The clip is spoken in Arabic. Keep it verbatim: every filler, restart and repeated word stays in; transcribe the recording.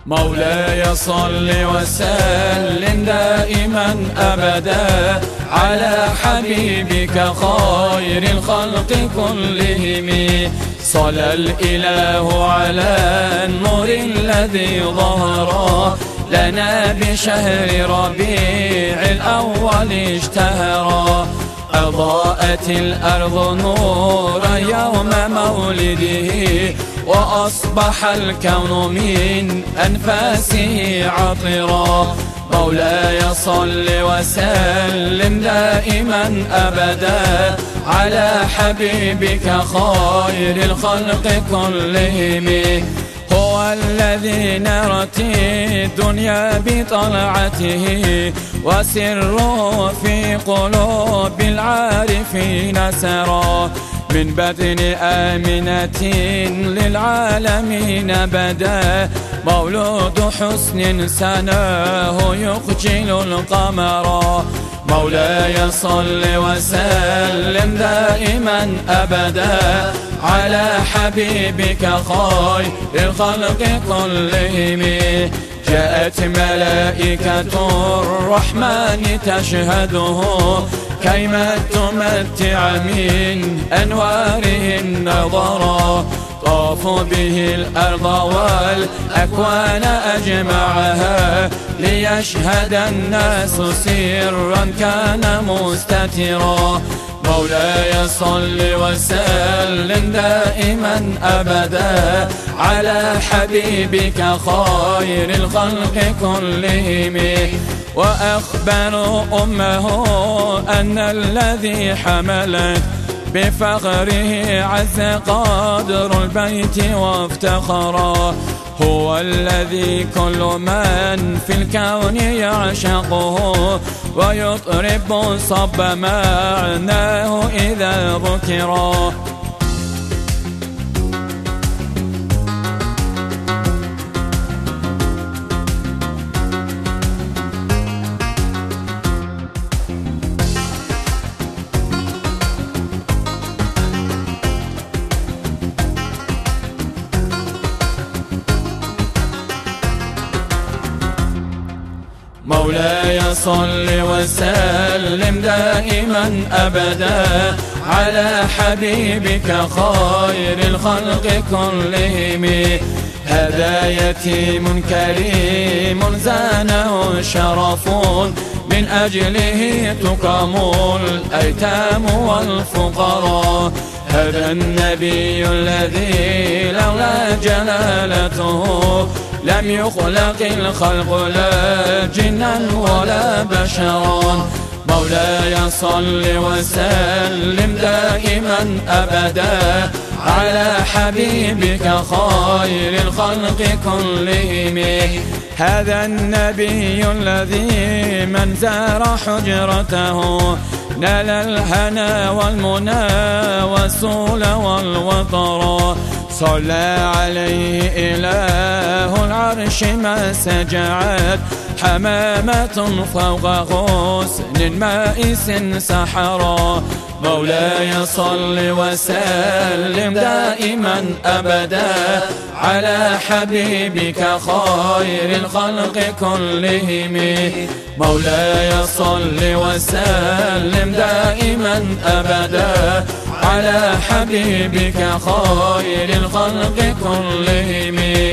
مولاي صل وسلم دائما أبدا على حبيبك خير الخلق كلهم. صلى الإله على النور الذي ظهر لنا بشهر ربيع الأول اشتهر. أضاءت الأرض نورا يوم مولده وأصبح الكون من أنفاسه عطرا. مولاي صل وسلم دائما أبدا على حبيبك خير الخلق كلهم. هو الذي نرت الدنيا بطلعته وسره في قلوب العارفين سرى. من بدن آمنة للعالمين بدا مولود حسن سناه يخجل القمر. مولاي صل وسلم دائما أبدا على حبيبك خير الخلق كلهم. جاءت ملائكة الرحمن تشهده كيما تمتع من أنواره النظرا. طافوا به الأرض والأكوان أجمعها ليشهد الناس سرا كان مستترا. مولاي صل وسلم دائما أبدا على حبيبك خير الخلق كلهم. وأخبر أمه أن الذي حملت بفخره عز قدر البيت وافتخرا. هو الذي كل من في الكون يعشقه ويطرب صب معناه إذا ذكرا. مولاي صل وسلم دائما أبدا على حبيبك خير الخلق كلهم. هذا يتيم كريم زانه شرف من أجله تكرم الأيتام والفقراء. هذا النبي الذي لولا جلالته لم يخلق الخلق لا جنا ولا بشرا. مولاي صل وسلم دائما أبدا على حبيبك خير الخلق كلهم. هذا النبي الذي من زار حجرته نال الهنا والمنى والسول والوطر. صلى عليه إله العرش ما سجعت حمامة فوق غصن مائس سحرا. مولاي صل وسلم دائما أبدا على حبيبك خير الخلق كلهم. مولاي صل وسلم دائما أبدا على حبيبك خير الخلق كلهم.